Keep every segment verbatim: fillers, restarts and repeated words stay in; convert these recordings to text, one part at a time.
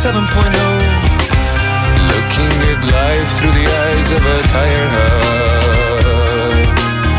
seven point oh. Looking at life through the eyes of a tire hub.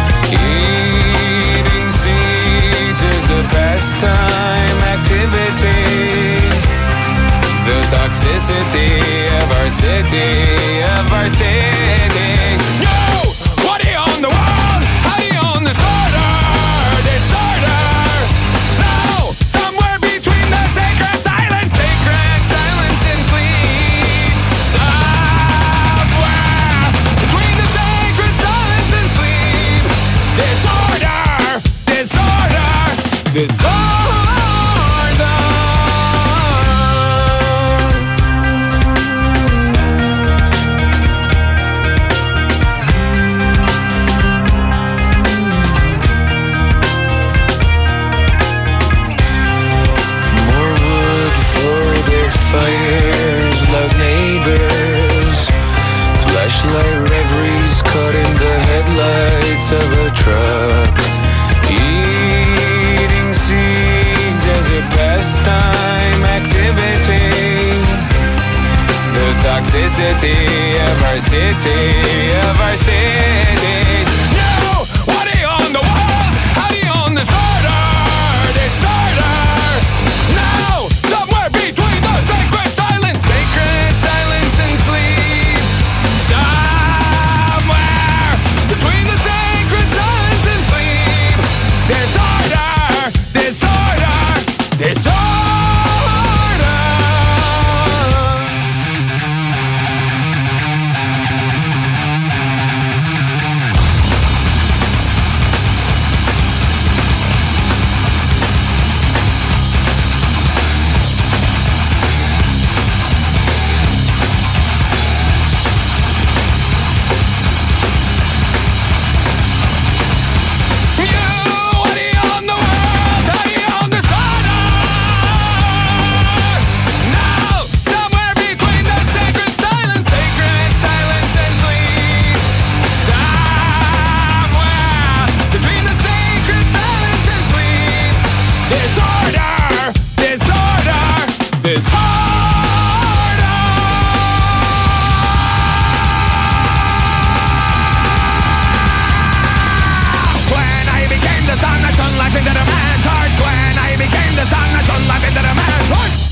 Eating seeds is a pastime activity. The toxicity of our city, of our city. Yo! What do you own the world? How do you own disorder? Disorder! No! Somewhere between the sacred silence, sacred silence and sleep. Somewhere between the sacred silence and sleep. Disorder! Disorder! Disorder! Fires, loud neighbors, flashlight reveries caught in the headlights of a truck. Eating seeds as a pastime activity. The toxicity of our city, of our city. No! What do you own the world? How do you own disorder? Disorder! No! Somewhere between the sacred silence, sacred silence and sleep. Somewhere between the sacred silence and sleep. Disorder, disorder, disorder. Life into the man's heart. When I became the sun, I shone life into the man's heart.